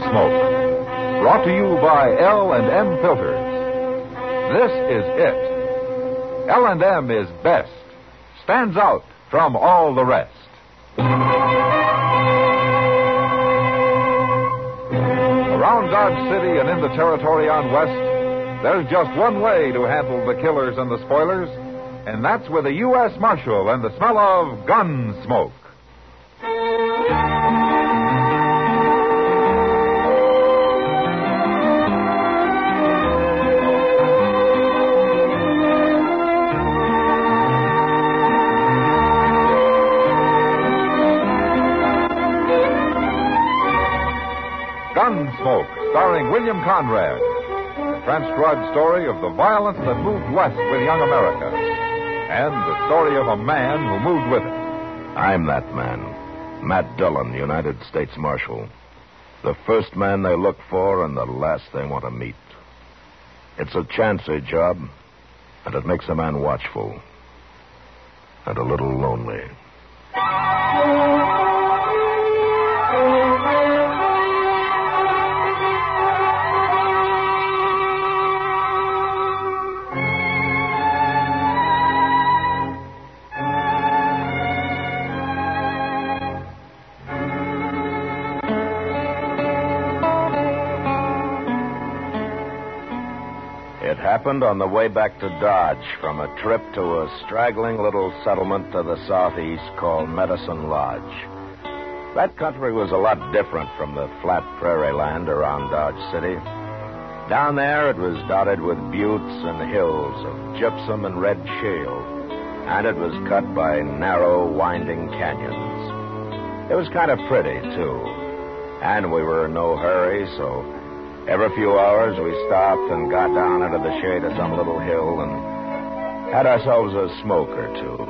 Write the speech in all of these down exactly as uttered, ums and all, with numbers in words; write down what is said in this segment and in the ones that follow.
Gunsmoke. Brought to you by L and M Filters. This is it. L and M is best. Stands out from all the rest. Around Dodge City and in the territory on West, there's just one way to handle the killers and the spoilers, and that's with a U S Marshal and the smell of gun smoke. Gunsmoke, starring William Conrad. The transcribed story of the violence that moved west with young America. And the story of a man who moved with it. I'm that man. Matt Dillon, United States Marshal. The first man they look for and the last they want to meet. It's a chancy job, and it makes a man watchful. And a little lonely. It happened on the way back to Dodge from a trip to a straggling little settlement to the southeast called Medicine Lodge. That country was a lot different from the flat prairie land around Dodge City. Down there it was dotted with buttes and hills of gypsum and red shale, and it was cut by narrow, winding canyons. It was kind of pretty, too, and we were in no hurry, so every few hours, we stopped and got down into the shade of some little hill and had ourselves a smoke or two.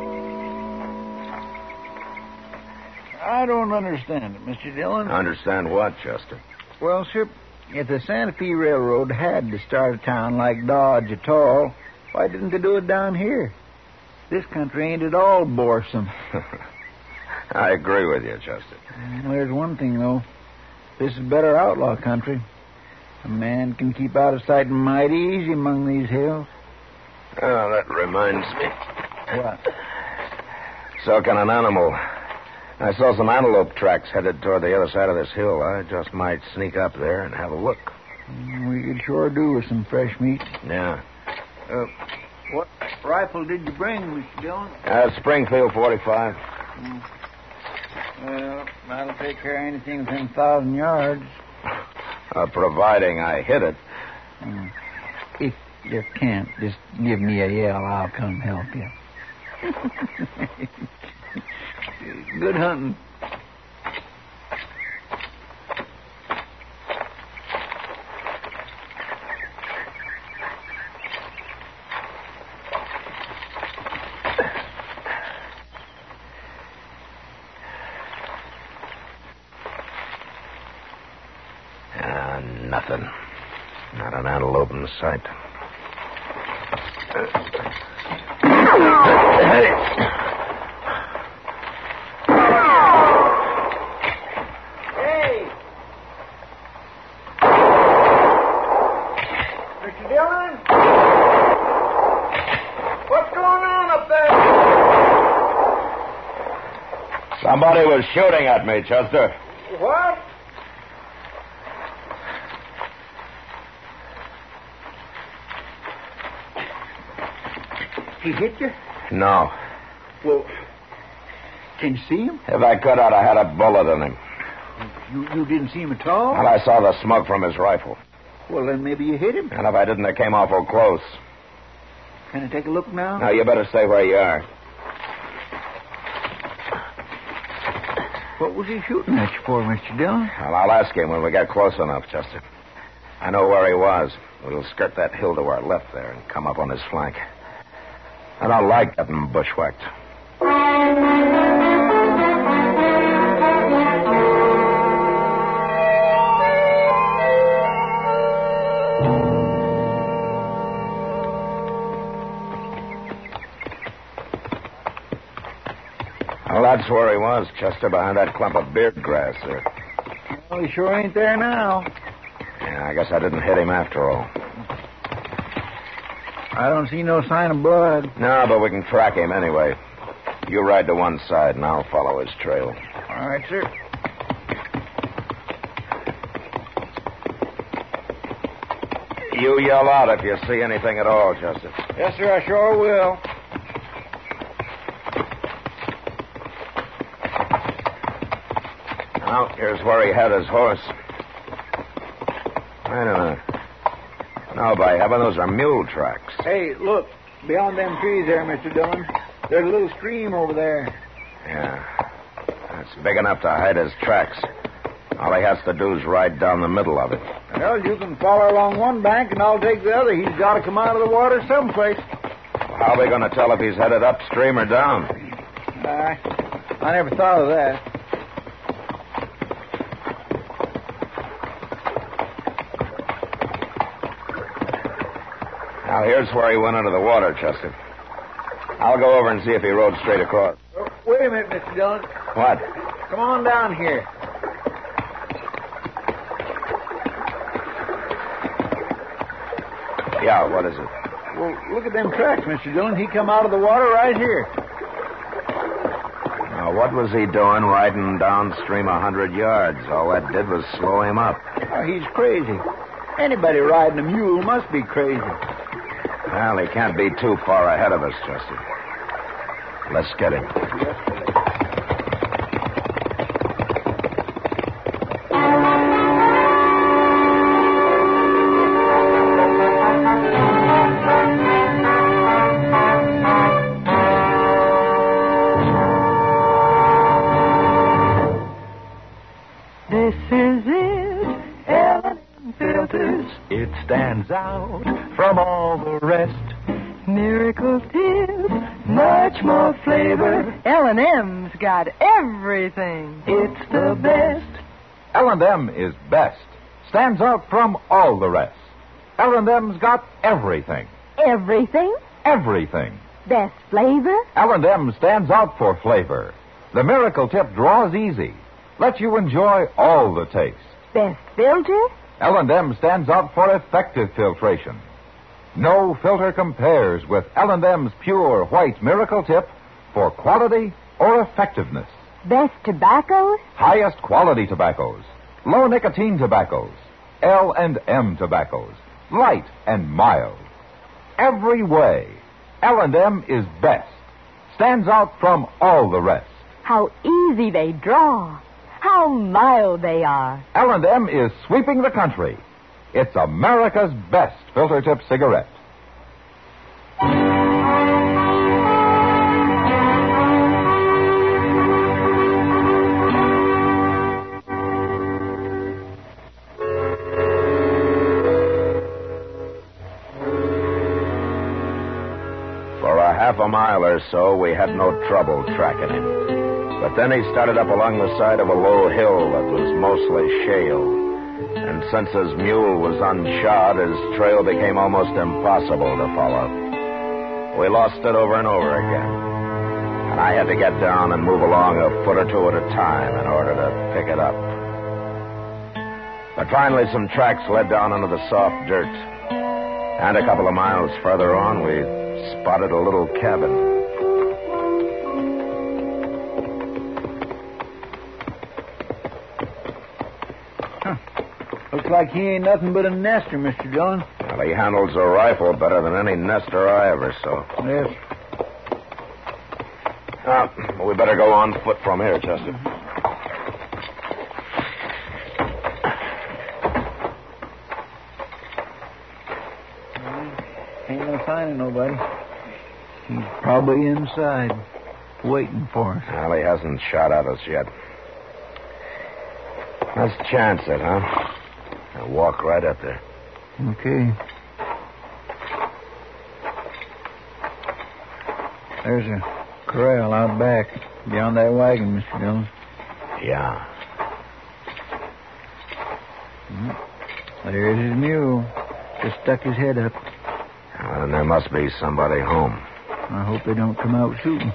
I don't understand it, Mister Dillon. Understand what, Chester? Well, sir, if the Santa Fe Railroad had to start a town like Dodge at all, why didn't they do it down here? This country ain't at all boresome. I agree with you, Chester. Well, there's one thing, though. This is better outlaw country. A man can keep out of sight mighty easy among these hills. Oh, that reminds me. What? So can an animal. I saw some antelope tracks headed toward the other side of this hill. I just might sneak up there and have a look. We could sure do with some fresh meat. Yeah. Uh, what rifle did you bring, Mister Dillon? Uh, Springfield forty-five. Mm. Well, that'll take care of anything within a thousand yards. Uh, providing I hit it. Mm. If you can't, just give me a yell. I'll come help you. Good hunting. Uh, nothing. Not an antelope in sight. Hey! Mister Dillon? What's going on up there? Somebody was shooting at me, Chester. What? He hit you? No. Well, can you see him? If I could, I'd have had a bullet in him. You you didn't see him at all? And I saw the smoke from his rifle. Well, then maybe you hit him. And if I didn't, it came awful close. Can I take a look now? Now, you better stay where you are. What was he shooting at you for, Mister Dillon? Well, I'll ask him when we get close enough, Chester. I know where he was. We'll skirt that hill to our left there and come up on his flank. I don't like getting bushwhacked. Well, that's where he was, Chester, behind that clump of beard grass there. Well, he sure ain't there now. Yeah, I guess I didn't hit him after all. I don't see no sign of blood. No, but we can track him anyway. You ride to one side, and I'll follow his trail. All right, sir. You yell out if you see anything at all, Justin. Yes, sir, I sure will. Now, here's where he had his horse. Wait a minute. No, by heaven, those are mule tracks. Hey, look. Beyond them trees there, Mister Dillon. There's a little stream over there. Yeah. That's big enough to hide his tracks. All he has to do is ride down the middle of it. Well, you can follow along one bank, and I'll take the other. He's got to come out of the water someplace. Well, how are we going to tell if he's headed upstream or down? I, I never thought of that. Now, here's where he went into the water, Chester. I'll go over and see if he rode straight across. Oh, wait a minute, Mister Dillon. What? Come on down here. Yeah, what is it? Well, look at them tracks, Mister Dillon. He come out of the water right here. Now, what was he doing riding downstream a hundred yards? All that did was slow him up. Oh, he's crazy. Anybody riding a mule must be crazy. Well, he can't be too far ahead of us, Chester. Let's get him. This is it, L and M Filters. It stands out from all the rest. Miracle Tips, much more flavor. L and M's got everything. It's the best. L and M is best. Stands out from all the rest. L and M's got everything. Everything? Everything. Best flavor? L and M stands out for flavor. The Miracle Tip draws easy. Lets you enjoy all the taste. Best filter? L and M stands out for effective filtration. No filter compares with L and M's pure white Miracle Tip for quality or effectiveness. Best tobaccos? Highest quality tobaccos. Low nicotine tobaccos. L and M tobaccos. Light and mild. Every way, L and M is best. Stands out from all the rest. How easy they draw. How mild they are. L and M is sweeping the country. It's America's best filter tip cigarette. For a half a mile or so, we had no trouble tracking him. But then he started up along the side of a low hill that was mostly shale. And since his mule was unshod, his trail became almost impossible to follow. We lost it over and over again. And I had to get down and move along a foot or two at a time in order to pick it up. But finally, some tracks led down into the soft dirt. And a couple of miles further on, we spotted a little cabin. Looks like he ain't nothing but a nester, Mister Dillon. Well, he handles a rifle better than any nester I ever saw. Yes. Uh, we better go on foot from here, Chester. Ain't no sign of nobody. He's probably inside, waiting for us. Well, he hasn't shot at us yet. Let's chance it, huh? I'll walk right up there. Okay. There's a corral out back, beyond that wagon, Mister Dillon. Yeah. There's his mule. Just stuck his head up. Well, then there must be somebody home. I hope they don't come out shooting.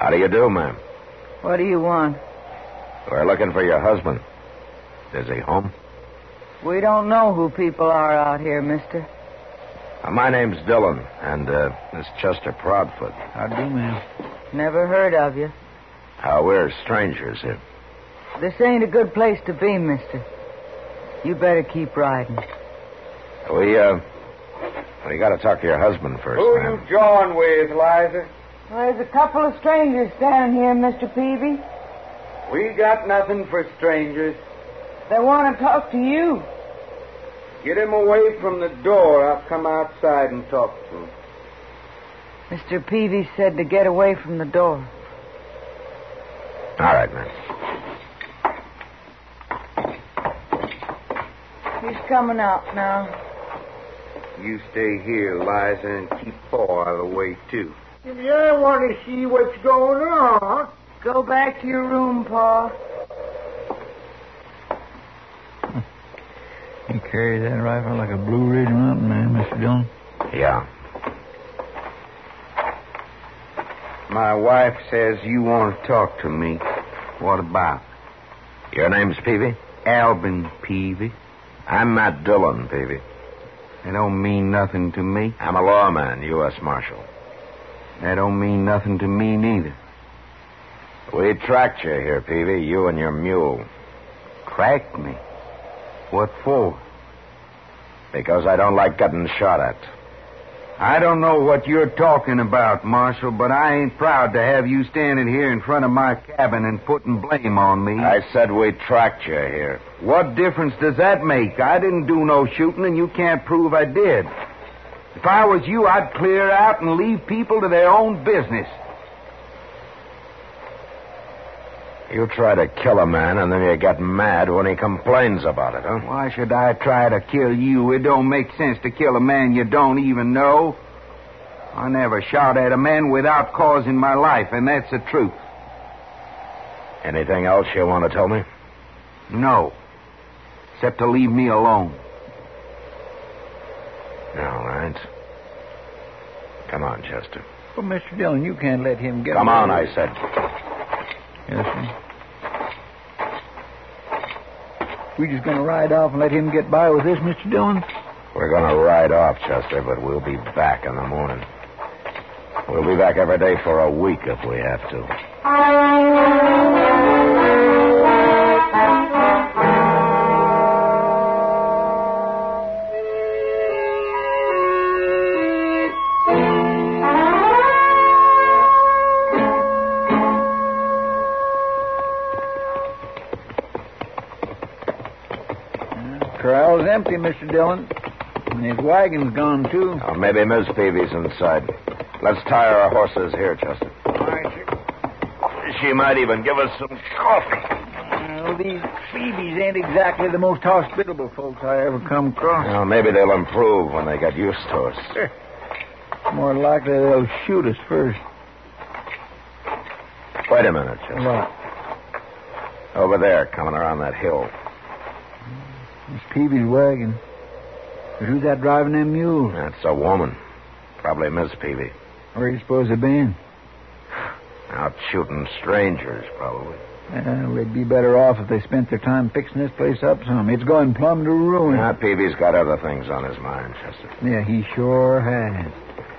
How do you do, ma'am? What do you want? We're looking for your husband. Is he home? We don't know who people are out here, mister. Uh, my name's Dillon, and uh, this Chester Proudfoot. How do, ma'am? Never heard of you. How we're strangers here. This ain't a good place to be, mister. You better keep riding. We, uh, we gotta talk to your husband first, Who ma'am. you join with, Liza? Well, there's a couple of strangers standing here, Mister Peavy. We got nothing for strangers. They want to talk to you. Get him away from the door. I'll come outside and talk to him. Mister Peavy said to get away from the door. All right, man. He's coming out now. You stay here, Liza, and keep Paul out of the way, too. I want to see what's going on. Go back to your room, Pa. You carry that rifle like a Blue Ridge Mountain man, Mister Dillon? Yeah. My wife says you want to talk to me. What about? Your name's Peavy? Albin Peavy. I'm Matt Dillon, Peavy. That don't mean nothing to me. I'm a lawman, U S Marshal. That don't mean nothing to me neither. We tracked you here, Peavy, you and your mule. Tracked me? What for? Because I don't like getting shot at. I don't know what you're talking about, Marshal, but I ain't proud to have you standing here in front of my cabin and putting blame on me. I said we tracked you here. What difference does that make? I didn't do no shooting, and you can't prove I did. If I was you, I'd clear out and leave people to their own business. You try to kill a man, and then you get mad when he complains about it, huh? Why should I try to kill you? It don't make sense to kill a man you don't even know. I never shot at a man without cause in my life, and that's the truth. Anything else you want to tell me? No. Except to leave me alone. All right. Come on, Chester. Well, Mister Dillon, you can't let him get Come away. on, I said. Yes, sir. We just going to ride off and let him get by with this, Mister Dillon? We're going to ride off, Chester, but we'll be back in the morning. We'll be back every day for a week if we have to. Corral's empty, Mister Dillon. And his wagon's gone, too. Oh, maybe Miss Peavy's inside. Let's tie our horses here, Chester. All right, sir. She might even give us some coffee. Well, these Phoebes ain't exactly the most hospitable folks I ever come across. Well, maybe they'll improve when they get used to us. More likely they'll shoot us first. Wait a minute, Chester. What? Over there, coming around that hill. It's Peavy's wagon. But who's that driving them mules? That's a woman. Probably Miss Peavy. Where you suppose they've been? Out shooting strangers, probably. Well, they'd be better off if they spent their time fixing this place up some. It's going plumb to ruin. Now, Peavy's got other things on his mind, Chester. Yeah, he sure has.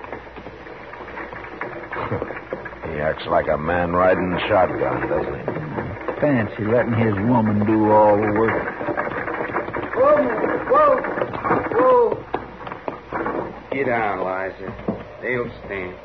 He acts like a man riding shotgun, doesn't he? Fancy letting his woman do all the work. Whoa, whoa, whoa. Get down, Liza. They'll stand.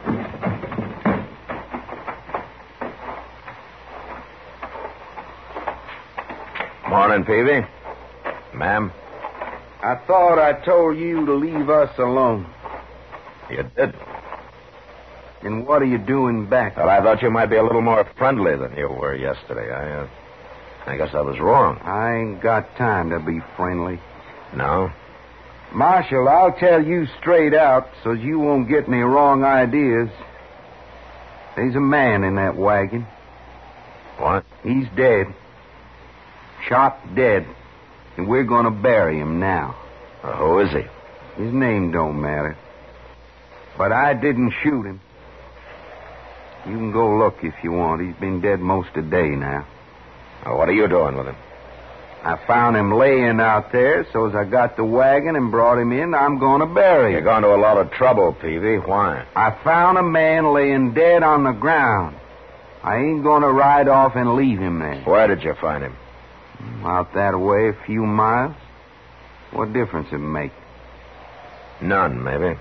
Morning, Peavy. Ma'am. I thought I told you to leave us alone. You did. And what are you doing back? Well, I thought you might be a little more friendly than you were yesterday. I, uh, I guess I was wrong. I ain't got time to be friendly. No? Marshal, I'll tell you straight out so you won't get any wrong ideas. There's a man in that wagon. What? He's dead. Shot dead. And we're going to bury him now. Uh, who is he? His name don't matter. But I didn't shoot him. You can go look if you want. He's been dead most of the day now. Now, what are you doing with him? I found him laying out there, so as I got the wagon and brought him in, I'm going to bury You're him. going to a lot of trouble, Peavy. Why? I found a man laying dead on the ground. I ain't going to ride off and leave him there. Where did you find him? Out that way, a few miles. What difference it make? None, maybe.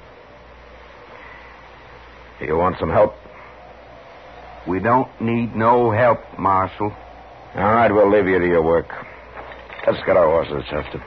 Do you want some help? We don't need no help, Marshal. All right, we'll leave you to your work. Let's get our horses, Chester.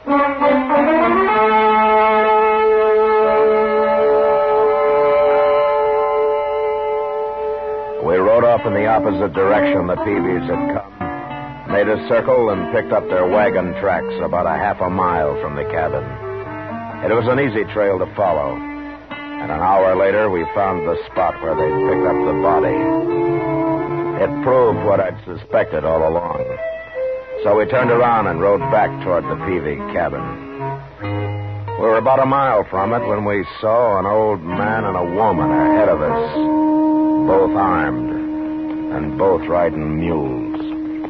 We rode off in the opposite direction the Peavies had come, made a circle, and picked up their wagon tracks about a half a mile from the cabin. It was an easy trail to follow, and an hour later we found the spot where they'd picked up the body. It proved what I'd suspected all along. So we turned around and rode back toward the Peavy cabin. We were about a mile from it when we saw an old man and a woman ahead of us, both armed and both riding mules.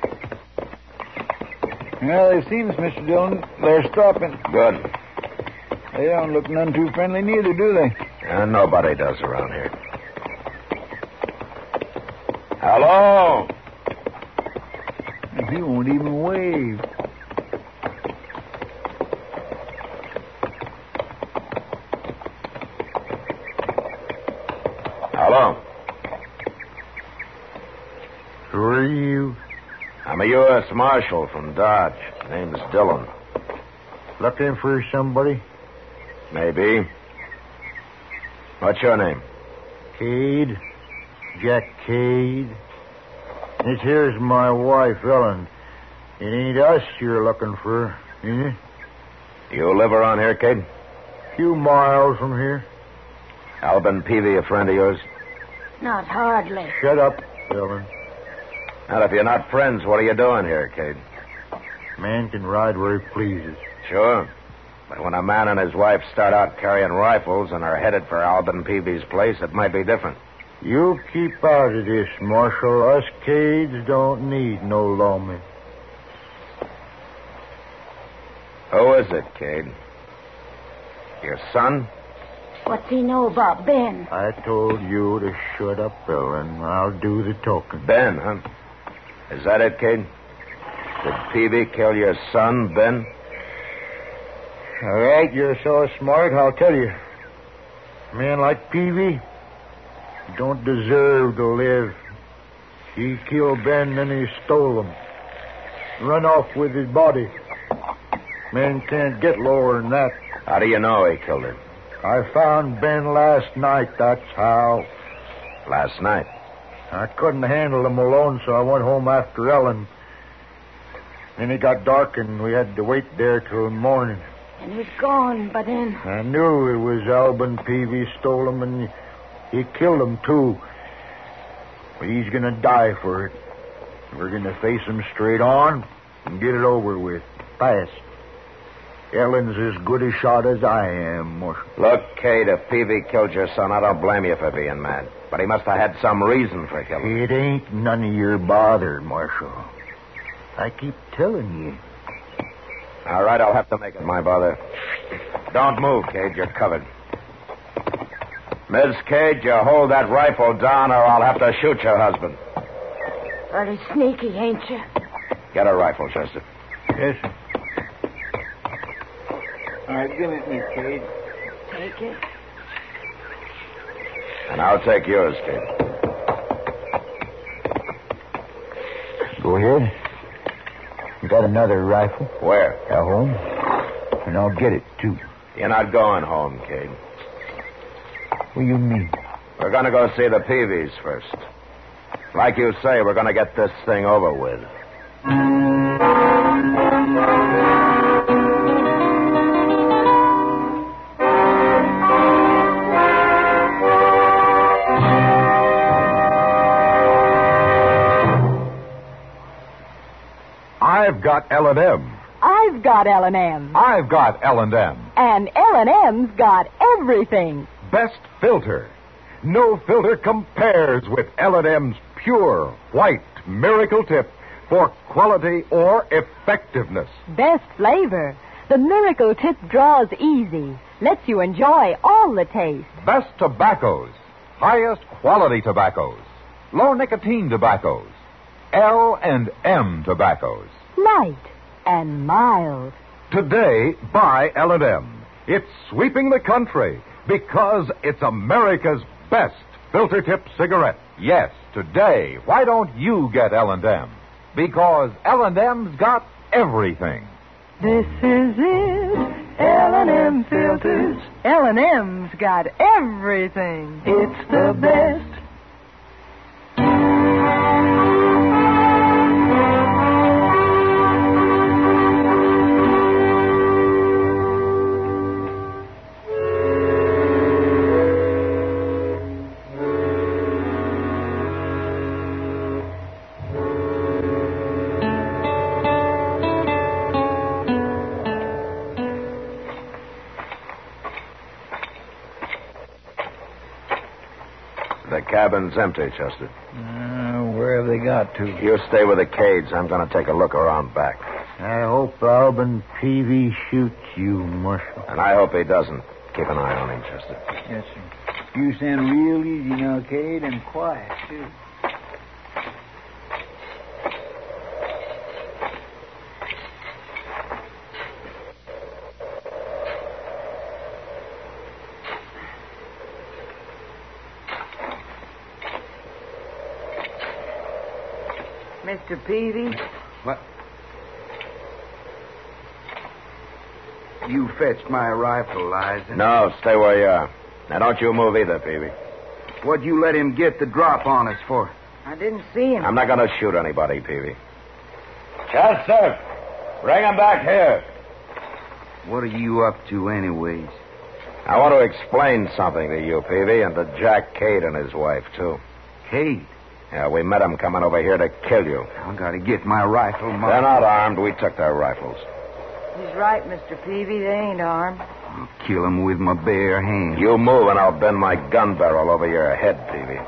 Well, it seems, Mister Dillon, they're stopping. Good. They don't look none too friendly neither, do they? And nobody does around here. Hello? He won't even wave. Hello? Who are you? I'm a U S Marshal from Dodge. Name's Dillon. Looking for somebody? Maybe. What's your name? Cade. Jack Cade. This here's my wife, Ellen. It ain't us you're looking for, is it? You live around here, Cade? Few miles from here. Albin Peavy, a friend of yours? Not hardly. Shut up, Ellen. And if you're not friends, what are you doing here, Cade? Man can ride where he pleases. Sure. But when a man and his wife start out carrying rifles and are headed for Albin Peavy's place, it might be different. You keep out of this, Marshal. Us Cades don't need no lawmen. Who is it, Cade? Your son? What's he know about Ben? I told you to shut up, Ellen. I'll do the talking. Ben, huh? Is that it, Cade? Did Peavy kill your son, Ben? All right, you're so smart, I'll tell you. A man like Peavy don't deserve to live. He killed Ben, then he stole him. Run off with his body. Men can't get lower than that. How do you know he killed him? I found Ben last night, that's how. Last night? I couldn't handle him alone, so I went home after Ellen. Then it got dark, and we had to wait there till morning. And he's gone, but then... I knew it was Albin Peavy stole him, and he killed him, too. But he's going to die for it. We're going to face him straight on and get it over with. Fast. Ellen's as good a shot as I am, Marshal. Look, Cade, if Peavy killed your son, I don't blame you for being mad. But he must have had some reason for killing him. It ain't none of your bother, Marshal. I keep telling you. All right, I'll have to make it my bother. Don't move, Cade. You're covered. Miss Cade, you hold that rifle down or I'll have to shoot your husband. Pretty sneaky, ain't you? Get a rifle, Chester. Yes, sir. All right, give it me, Cade. Take it. And I'll take yours, Cade. Go ahead. You got another rifle? Where? At home. And I'll get it, too. You're not going home, Cade. What do you mean? We're going to go see the Peavies first. Like you say, we're going to get this thing over with. I've got L and M. I've got L and M. I've got L and M. And L and M's got everything. Best filter. No filter compares with L and M's pure, white Miracle Tip for quality or effectiveness. Best flavor. The Miracle Tip draws easy. Lets you enjoy all the taste. Best tobaccos. Highest quality tobaccos. Low nicotine tobaccos. L and M tobaccos. Light and mild. Today, buy L and M. It's sweeping the country because it's America's best filter tip cigarette. Yes, today, why don't you get L and M? Because L and M's got everything. This is it. L and M filters. L and M's got everything. It's the best. The cabin's empty, Chester. Uh, where have they got to? You stay with the Cades. I'm going to take a look around back. I hope Alvin Peavy shoots you, Marshal. And I hope he doesn't. Keep an eye on him, Chester. Yes, sir. You sound real easy now, Cade, and quiet, too. Mister Peavy? What? You fetched my rifle, Liza. No, stay where you are. Now, don't you move either, Peavy. What'd you let him get the drop on us for? I didn't see him. I'm not going to shoot anybody, Peavy. Chester, bring him back here. What are you up to, anyways? I want to explain something to you, Peavy, and to Jack Cade and his wife, too. Cade? Yeah, we met them coming over here to kill you. I gotta get my rifle, Mark. They're not armed. We took their rifles. He's right, Mister Peavy. They ain't armed. I'll kill them with my bare hands. You move and I'll bend my gun barrel over your head, Peavy.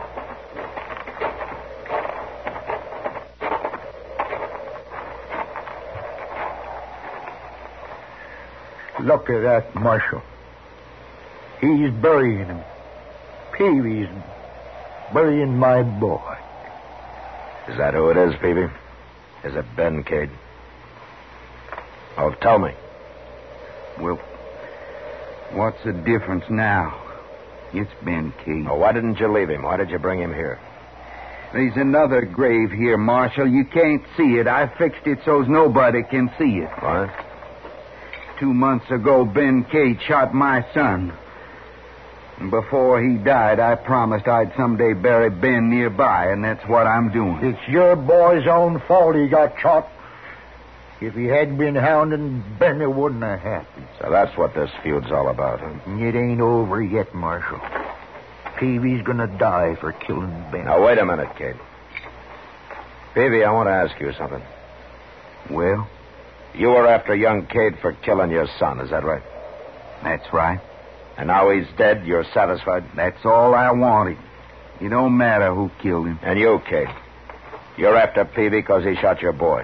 Look at that, Marshal. He's burying him. Peavy's burying my boy. Is that who it is, Peavy? Is it Ben Cade? Oh, tell me. Well, what's the difference now? It's Ben Cade. Oh, why didn't you leave him? Why did you bring him here? There's another grave here, Marshal. You can't see it. I fixed it so's nobody can see it. What? Two months ago, Ben Cade shot my son. And before he died, I promised I'd someday bury Ben nearby, and that's what I'm doing. It's your boy's own fault he got shot. If he hadn't been hounding Ben, it wouldn't have happened. So that's what this feud's all about, huh? It ain't over yet, Marshal. Peavy's gonna die for killing Ben. Now, wait a minute, Cade. Peavy, I want to ask you something. Well? You were after young Cade for killing your son, is that right? That's right. And now he's dead, you're satisfied? That's all I wanted. It don't matter who killed him. And you, Cade. You're after Peavy because he shot your boy.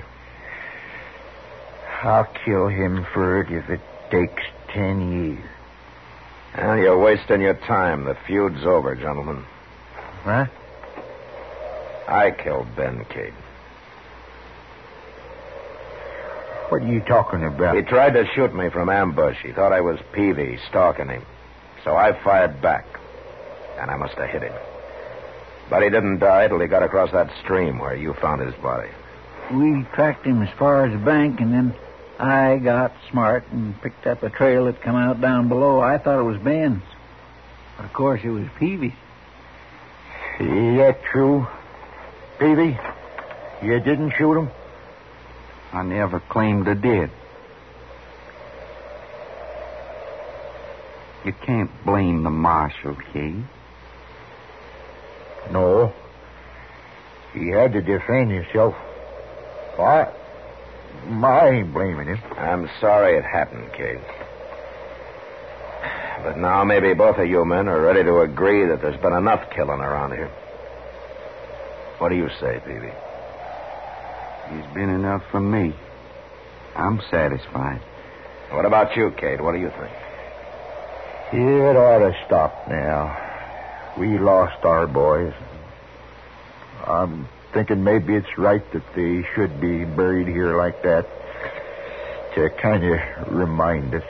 I'll kill him for it if it takes ten years. Well, you're wasting your time. The feud's over, gentlemen. Huh? I killed Ben Cade. What are you talking about? He tried to shoot me from ambush. He thought I was Peavy stalking him. So I fired back. And I must have hit him. But he didn't die till he got across that stream where you found his body. We tracked him as far as the bank, and then I got smart and picked up a trail that come out down below. I thought it was Ben's. But of course, it was Peavy's. Is that true, Peavy? You didn't shoot him? I never claimed I did. You can't blame the marshal, Cade. No. He had to defend himself. I, I ain't blaming him. I'm sorry it happened, Cade. But now maybe both of you men are ready to agree that there's been enough killing around here. What do you say, Peavy? There's been enough for me. I'm satisfied. What about you, Kate? What do you think? It ought to stop now. We lost our boys. I'm thinking maybe it's right that they should be buried here like that to kind of remind us.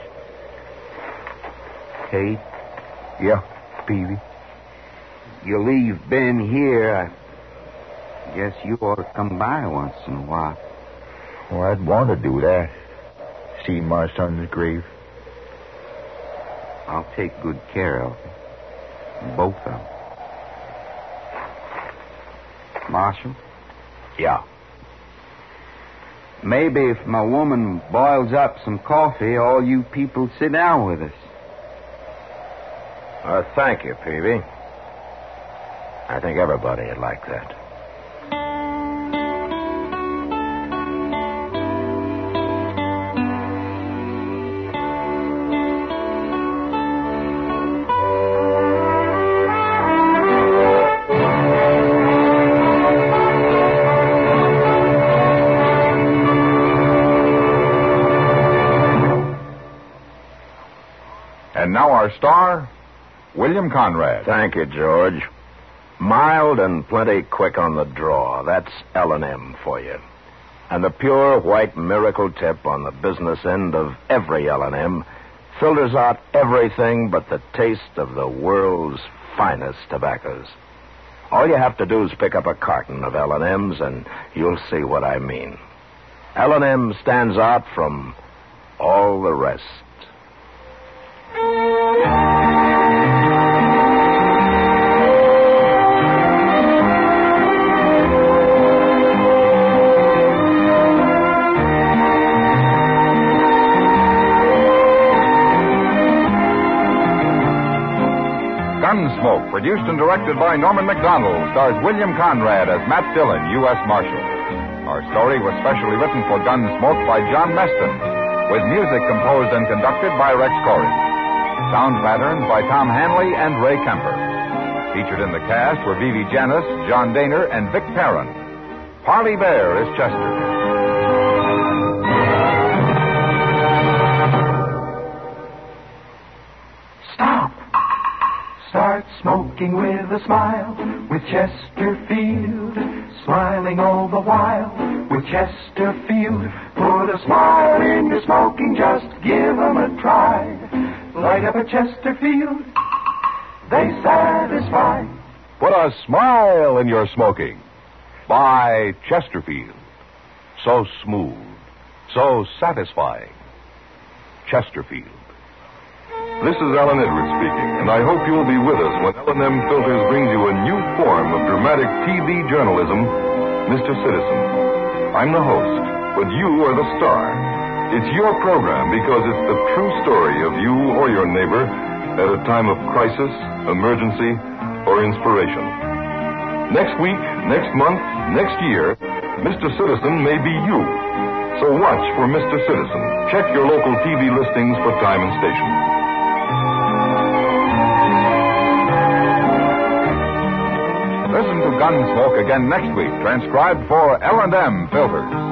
Kate, Yeah, Peavy. you leave Ben here. I guess you ought to come by once in a while. Well, I'd want to do that. See my son's grave. I'll take good care of them. Both of them. Marshal? Yeah. Maybe if my woman boils up some coffee, all you people sit down with us. Uh, thank you, Peavy. I think everybody would like that. And now our star, William Conrad. Thank you, George. Mild and plenty quick on the draw. That's L and M for you. And the pure white miracle tip on the business end of every L and M filters out everything but the taste of the world's finest tobaccos. All you have to do is pick up a carton of L and M's and you'll see what I mean. L and M stands out from all the rest. Gunsmoke, produced and directed by Norman McDonald, stars William Conrad as Matt Dillon, U S Marshal. Our story was specially written for Gunsmoke by John Meston, with music composed and conducted by Rex Corey. Sound patterns by Tom Hanley and Ray Kemper. Featured in the cast were Vivi Janis, John Daner, and Vic Perrin. Parley Bear is Chester. Stop. Start smoking with a smile with Chesterfield. Smiling all the while with Chesterfield. Put a smile in your smoking, just give 'em a try. Light up a Chesterfield, they satisfy. Put a smile in your smoking. By Chesterfield. So smooth, so satisfying. Chesterfield. This is Alan Edwards speaking, and I hope you'll be with us when L and M Filters brings you a new form of dramatic T V journalism, Mister Citizen. I'm the host, but you are the star. It's your program because it's the true story of you or your neighbor at a time of crisis, emergency, or inspiration. Next week, next month, next year, Mister Citizen may be you. So watch for Mister Citizen. Check your local T V listings for time and station. Listen to Gunsmoke again next week, transcribed for L and M Filters.